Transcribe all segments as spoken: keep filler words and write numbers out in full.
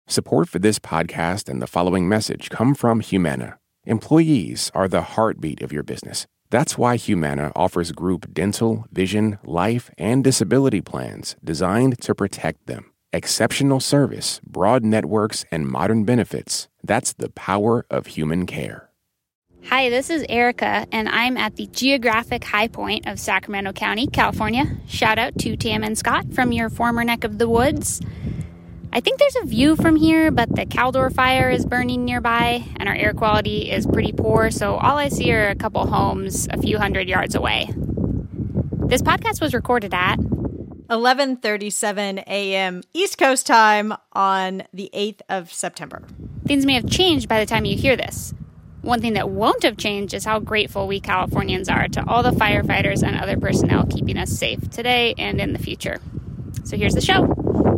Support for this podcast and the following message come from Humana. Employees are the heartbeat of your business. That's why Humana offers group dental, vision, life, and disability plans designed to protect them. Exceptional service, broad networks, and modern benefits. That's the power of human care. Hi, this is Erica, and I'm at the geographic high point of Sacramento County, California. Shout out to Tam and Scott from your former neck of the woods. I think there's a view from here, but the Caldor fire is burning nearby, and our air quality is pretty poor, so all I see are a couple homes a few hundred yards away. This podcast was recorded at eleven thirty-seven a.m. East Coast time on the eighth of September. Things may have changed by the time you hear this. One thing that won't have changed is how grateful we Californians are to all the firefighters and other personnel keeping us safe today and in the future. So here's the show.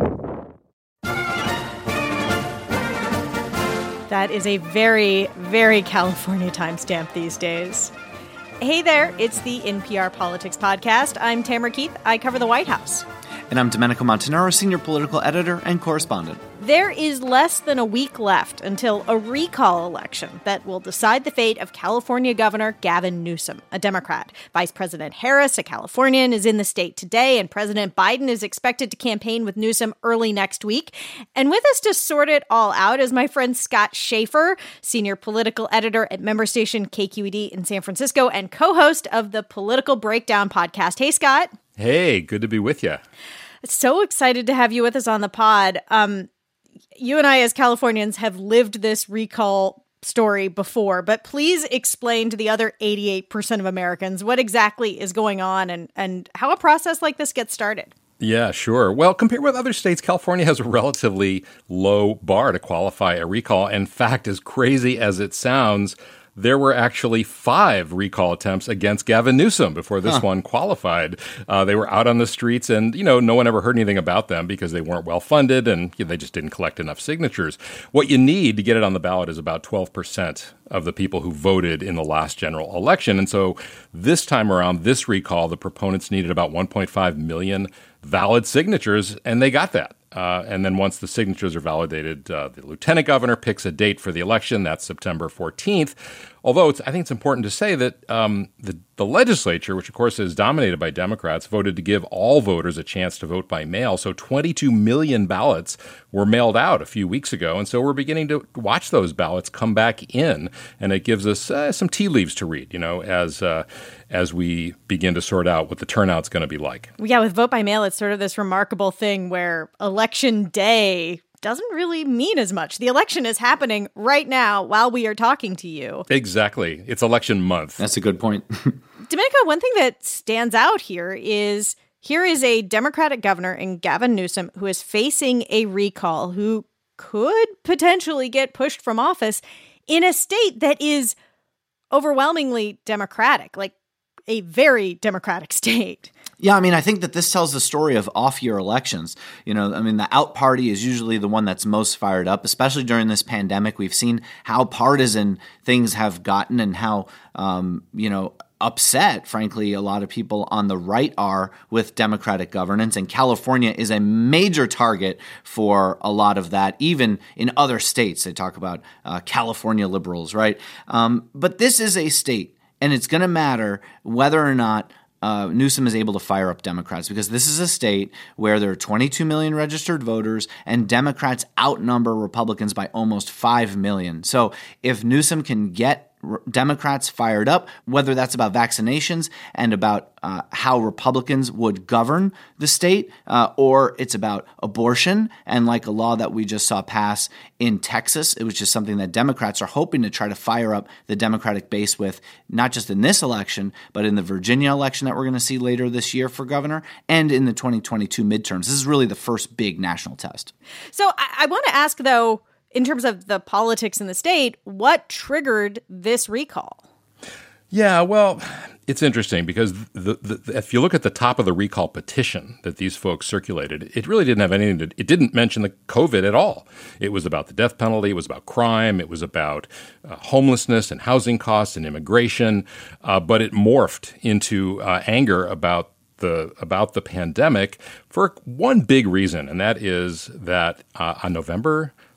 That is a very, very California timestamp these days. Hey there, it's the N P R Politics Podcast. I'm Tamara Keith. I cover the White House. And I'm Domenico Montanaro, senior political editor and correspondent. There is less than a week left until a recall election that will decide the fate of California Governor Gavin Newsom, a Democrat. Vice President Harris, a Californian, is in the state today, and President Biden is expected to campaign with Newsom early next week. And with us to sort it all out is my friend Scott Shafer, senior political editor at member station K Q E D in San Francisco and co-host of the Political Breakdown podcast. Hey, Scott. Hey, good to be with you. So excited to have you with us on the pod. Um, you and I, as Californians, have lived this recall story before, but please explain to the other eighty-eight percent of Americans what exactly is going on and, and how a process like this gets started. Yeah, sure. Well, compared with other states, California has a relatively low bar to qualify a recall. In fact, as crazy as it sounds, there were actually five recall attempts against Gavin Newsom before this huh. one qualified. Uh, they were out on the streets and, you know, no one ever heard anything about them because they weren't well funded and you know, they just didn't collect enough signatures. What you need to get it on the ballot is about twelve percent of the people who voted in the last general election. And so this time around, this recall, the proponents needed about one point five million valid signatures, and they got that. Uh, and then once the signatures are validated, uh, the lieutenant governor picks a date for the election. That's September fourteenth. Although it's, I think it's important to say that um, the, the legislature, which of course is dominated by Democrats, voted to give all voters a chance to vote by mail. So twenty-two million ballots were mailed out a few weeks ago. And so we're beginning to watch those ballots come back in. And it gives us uh, some tea leaves to read, you know, as uh, as we begin to sort out what the turnout's going to be like. Yeah, with vote by mail, it's sort of this remarkable thing where election day doesn't really mean as much. The election is happening right now while we are talking to you. Exactly. It's election month. That's a good point. Domenico, one thing that stands out here is here is a Democratic governor in Gavin Newsom who is facing a recall, who could potentially get pushed from office in a state that is overwhelmingly Democratic, like a very Democratic state. Yeah, I mean, I think that this tells the story of off-year elections. You know, I mean, the out party is usually the one that's most fired up, especially during this pandemic. We've seen how partisan things have gotten and how, um, you know, upset, frankly, a lot of people on the right are with Democratic governance. And California is a major target for a lot of that, even in other states. They talk about uh, California liberals, right? Um, but this is a state, and it's going to matter whether or not Uh, Newsom is able to fire up Democrats, because this is a state where there are twenty-two million registered voters and Democrats outnumber Republicans by almost five million. So if Newsom can get Democrats fired up, whether that's about vaccinations and about uh, how Republicans would govern the state, uh, or it's about abortion and like a law that we just saw pass in Texas, which is something that Democrats are hoping to try to fire up the Democratic base with, not just in this election, but in the Virginia election that we're going to see later this year for governor and in the twenty twenty-two midterms. This is really the first big national test. So I, I want to ask, though, in terms of the politics in the state, what triggered this recall? Yeah, well, it's interesting because the, the, if you look at the top of the recall petition that these folks circulated, it really didn't have anything to, it didn't mention the COVID at all. It was about the death penalty. It was about crime. It was about uh, homelessness and housing costs and immigration. Uh, but it morphed into uh, anger about the about the pandemic for one big reason, and that is that uh, on November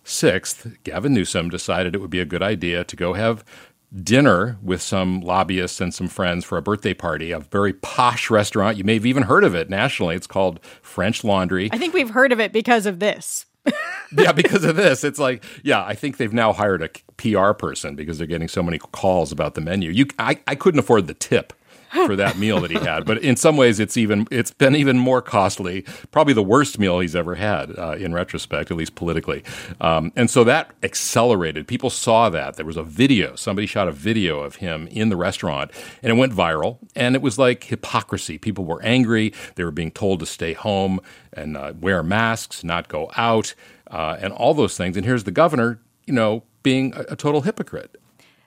sixth, Gavin Newsom decided it would be a good idea to go have dinner with some lobbyists and some friends for a birthday party, a very posh restaurant. You may have even heard of it nationally. It's called French Laundry. I think we've heard of it because of this. Yeah, because of this. It's like, yeah, I think they've now hired a P R person because they're getting so many calls about the menu. You, I, I couldn't afford the tip for that meal that he had. But in some ways, it's even it's been even more costly, probably the worst meal he's ever had uh, in retrospect, at least politically. Um, and so that accelerated. People saw that. There was a video. Somebody shot a video of him in the restaurant, and it went viral. And it was like hypocrisy. People were angry. They were being told to stay home and uh, wear masks, not go out, uh, and all those things. And here's the governor, you know, being a, a total hypocrite.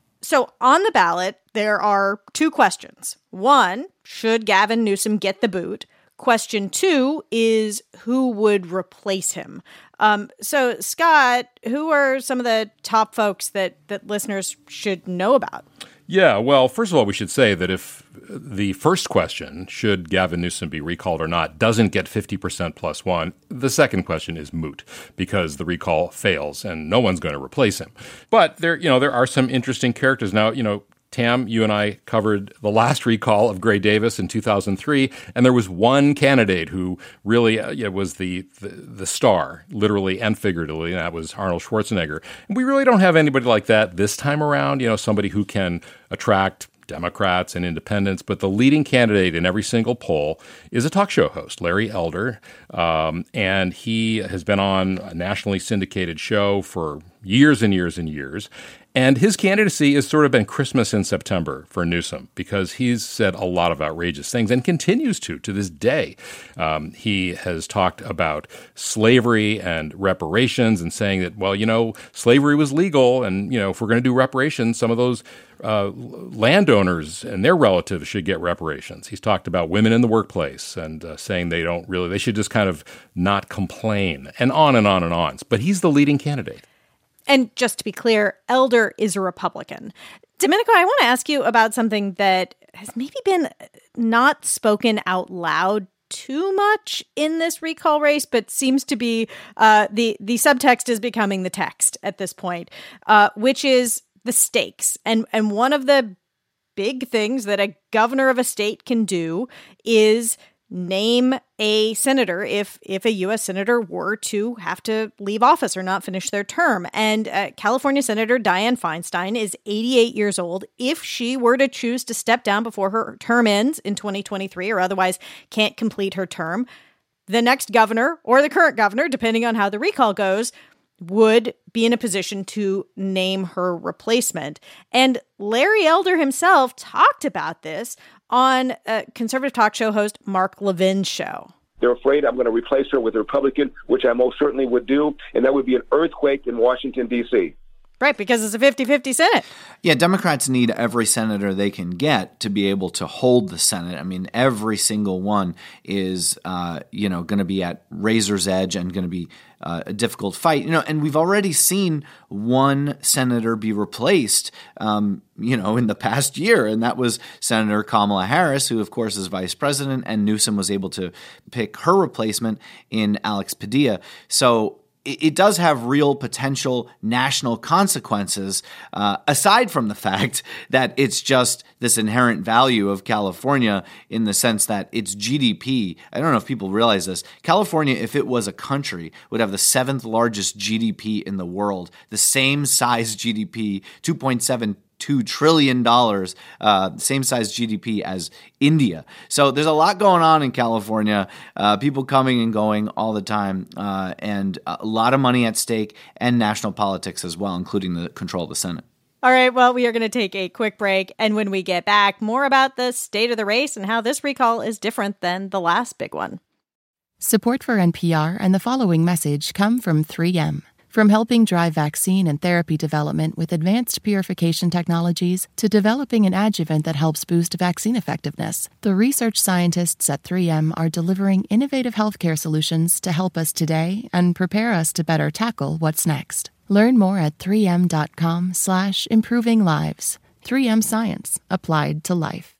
So on the ballot, there are two questions. One, should Gavin Newsom get the boot? Question two is who would replace him? Um, so, Scott, who are some of the top folks that, that listeners should know about? Yeah, well, first of all, we should say that if the first question, should Gavin Newsom be recalled or not, doesn't get fifty percent plus one, the second question is moot because the recall fails and no one's going to replace him. But there, you know, there are some interesting characters. Now, you know, Tam, you and I covered the last recall of Gray Davis in two thousand three, and there was one candidate who really uh, yeah, was the, the the star, literally and figuratively, and that was Arnold Schwarzenegger. And we really don't have anybody like that this time around, you know, somebody who can attract Democrats and independents, but the leading candidate in every single poll is a talk show host, Larry Elder, um, and he has been on a nationally syndicated show for years and years and years. And his candidacy has sort of been Christmas in September for Newsom because he's said a lot of outrageous things and continues to, to this day. Um, he has talked about slavery and reparations and saying that, well, you know, slavery was legal and, you know, if we're going to do reparations, some of those uh, landowners and their relatives should get reparations. He's talked about women in the workplace and uh, saying they don't really, they should just kind of not complain and on and on and on. But he's the leading candidate. And just to be clear, Elder is a Republican. Domenico, I want to ask you about something that has maybe been not spoken out loud too much in this recall race, but seems to be uh, the, the subtext is becoming the text at this point, uh, which is the stakes. And, and one of the big things that a governor of a state can do is name a senator if if a U S senator were to have to leave office or not finish their term. And uh, California Senator Dianne Feinstein is eighty-eight years old. If she were to choose to step down before her term ends in twenty twenty-three or otherwise can't complete her term, the next governor or the current governor, depending on how the recall goes, would be in a position to name her replacement. And Larry Elder himself talked about this on a conservative talk show host Mark Levin's show. They're afraid I'm going to replace her with a Republican, which I most certainly would do, and that would be an earthquake in Washington, D C Right, because it's a fifty-fifty Senate. Yeah, Democrats need every senator they can get to be able to hold the Senate. I mean, every single one is, uh, you know, going to be at razor's edge and going to be uh, a difficult fight. You know, and we've already seen one senator be replaced, um, you know, in the past year, and that was Senator Kamala Harris, who, of course, is vice president, and Newsom was able to pick her replacement in Alex Padilla. So it does have real potential national consequences, uh, aside from the fact that it's just this inherent value of California in the sense that its G D P, I don't know if people realize this, California, if it was a country, would have the seventh largest G D P in the world, the same size G D P, two point seven two trillion dollars, uh, same size G D P as India. So there's a lot going on in California, uh, people coming and going all the time, uh, and a lot of money at stake and national politics as well, including the control of the Senate. All right, well, we are going to take a quick break. And when we get back, more about the state of the race and how this recall is different than the last big one. Support for N P R and the following message come from three M. From helping drive vaccine and therapy development with advanced purification technologies to developing an adjuvant that helps boost vaccine effectiveness, the research scientists at three M are delivering innovative healthcare solutions to help us today and prepare us to better tackle what's next. Learn more at three m dot com slash improving lives. three M Science, applied to life.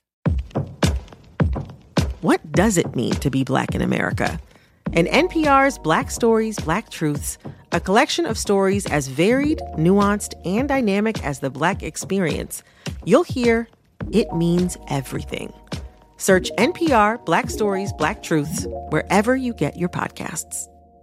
What does it mean to be Black in America? In N P R's Black Stories, Black Truths, a collection of stories as varied, nuanced, and dynamic as the Black experience. You'll hear It Means Everything. Search N P R Black Stories, Black Truths wherever you get your podcasts.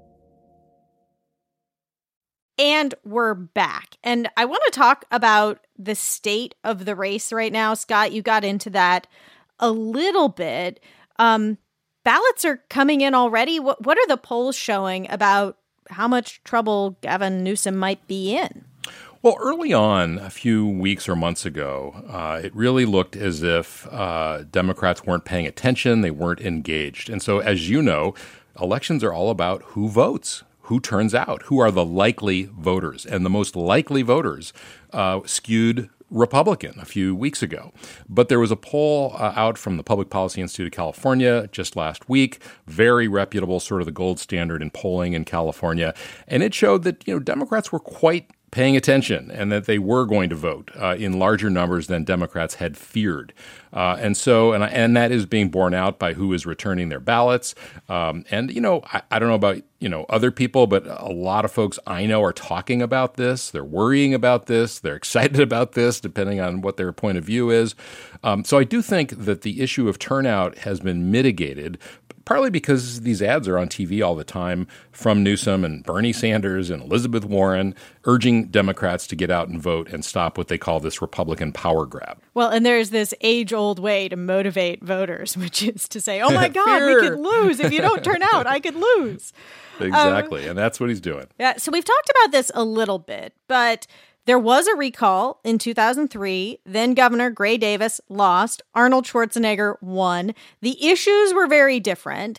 And we're back. And I want to talk about the state of the race right now. Scott, you got into that a little bit. Um, ballots are coming in already. What, what are the polls showing about how much trouble Gavin Newsom might be in? Well, early on, a few weeks or months ago, uh, it really looked as if uh, Democrats weren't paying attention. They weren't engaged. And so, as you know, elections are all about who votes. Who turns out? Who are the likely voters? And the most likely voters uh, skewed Republican a few weeks ago. But there was a poll uh, out from the Public Policy Institute of California just last week, very reputable, sort of the gold standard in polling in California. And it showed that, you know, Democrats were quite paying attention and that they were going to vote uh, in larger numbers than Democrats had feared. Uh, and so, and, and that is being borne out by who is returning their ballots. Um, and, you know, I, I don't know about, you know, other people, but a lot of folks I know are talking about this. They're worrying about this. They're excited about this, depending on what their point of view is. Um, so I do think that the issue of turnout has been mitigated, partly because these ads are on T V all the time from Newsom and Bernie Sanders and Elizabeth Warren urging Democrats to get out and vote and stop what they call this Republican power grab. Well, and there's this age-old way to motivate voters, which is to say, oh my God, we could lose. If you don't turn out, I could lose. Exactly, um, and that's what he's doing. Yeah, so we've talked about this a little bit, but there was a recall in two thousand three. Then Governor Gray Davis lost. Arnold Schwarzenegger won. The issues were very different.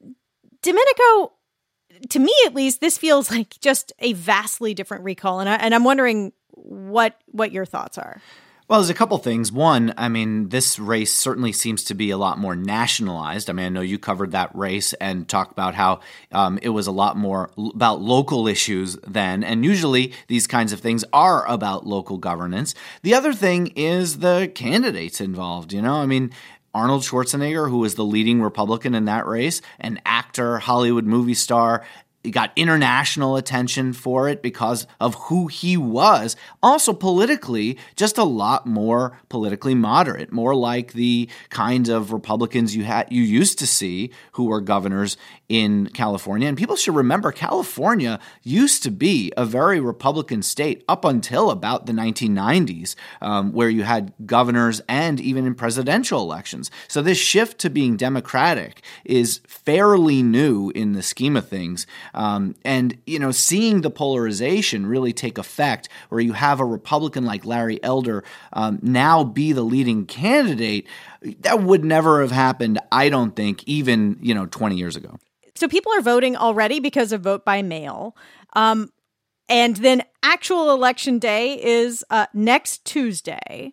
Domenico, to me at least, this feels like just a vastly different recall, and, I, and I'm wondering what what your thoughts are. Well, there's a couple things. One, I mean, this race certainly seems to be a lot more nationalized. I mean, I know you covered that race and talked about how um, it was a lot more l- about local issues then. And usually these kinds of things are about local governance. The other thing is the candidates involved, you know? I mean, Arnold Schwarzenegger, who was the leading Republican in that race, an actor, Hollywood movie star, he got international attention for it because of who he was. Also politically, just a lot more politically moderate, more like the kinds of Republicans you had you used to see who were governors in California. And people should remember California used to be a very Republican state up until about the nineteen nineties, um, where you had governors and even in presidential elections. So this shift to being Democratic is fairly new in the scheme of things. Um, and, you know, seeing the polarization really take effect where you have a Republican like Larry Elder um, now be the leading candidate, that would never have happened, I don't think, even, you know, twenty years ago. So people are voting already because of vote by mail. Um, and then actual election day is uh, next Tuesday.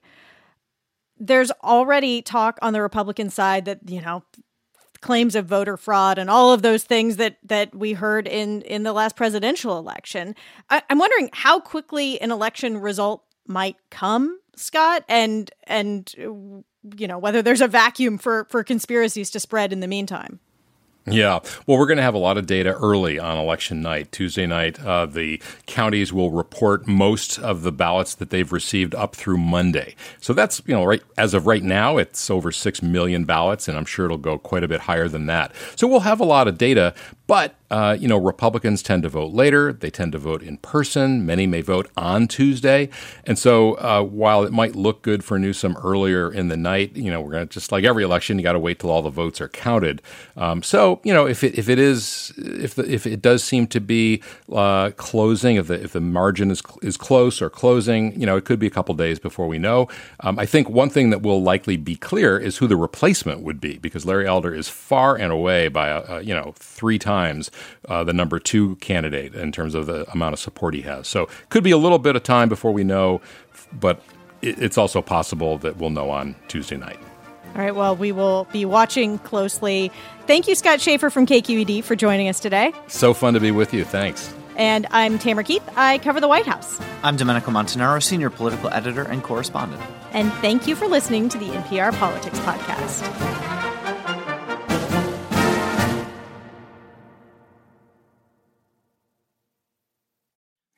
There's already talk on the Republican side that, you know, claims of voter fraud and all of those things that that we heard in, in the last presidential election. I, I'm wondering how quickly an election result might come, Scott, and and you know whether there's a vacuum for for conspiracies to spread in the meantime. Yeah. Well, we're going to have a lot of data early on election night. Tuesday night, uh, the counties will report most of the ballots that they've received up through Monday. So that's, you know, right as of right now, it's over six million ballots, and I'm sure it'll go quite a bit higher than that. So we'll have a lot of data, but, uh, you know, Republicans tend to vote later. They tend to vote in person. Many may vote on Tuesday. And so uh, while it might look good for Newsom earlier in the night, you know, we're going to, just like every election, you got to wait till all the votes are counted. Um, so, you know, if it if it is if the, if it does seem to be uh, closing, if the if the margin is is close or closing, you know, it could be a couple days before we know. Um, I think one thing that will likely be clear is who the replacement would be, because Larry Elder is far and away by uh, you know three times uh, the number two candidate in terms of the amount of support he has. So could be a little bit of time before we know, but it, it's also possible that we'll know on Tuesday night. All right, well, we will be watching closely. Thank you, Scott Schaefer from K Q E D, for joining us today. So fun to be with you. Thanks. And I'm Tamara Keith. I cover the White House. I'm Domenico Montanaro, senior political editor and correspondent. And thank you for listening to the N P R Politics Podcast.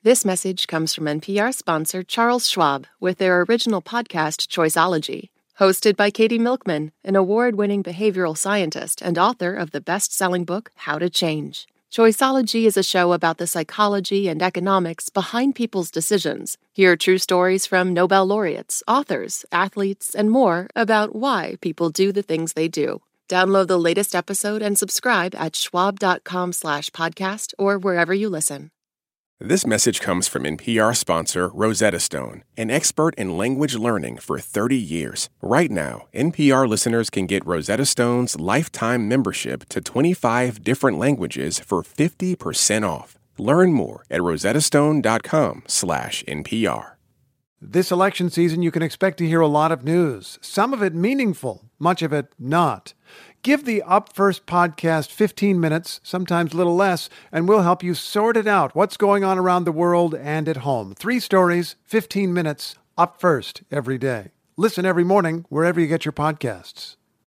This message comes from N P R sponsor Charles Schwab with their original podcast, Choiceology. Hosted by Katie Milkman, an award-winning behavioral scientist and author of the best-selling book, How to Change. Choiceology is a show about the psychology and economics behind people's decisions. Hear true stories from Nobel laureates, authors, athletes, and more about why people do the things they do. Download the latest episode and subscribe at schwab.com slash podcast or wherever you listen. This message comes from N P R sponsor Rosetta Stone, an expert in language learning for thirty years. Right now, N P R listeners can get Rosetta Stone's lifetime membership to twenty-five different languages for fifty percent off. Learn more at rosettastone.com slash NPR. This election season, you can expect to hear a lot of news, some of it meaningful, much of it not. Give the Up First podcast fifteen minutes, sometimes a little less, and we'll help you sort it out, what's going on around the world and at home. Three stories, fifteen minutes, Up First every day. Listen every morning wherever you get your podcasts.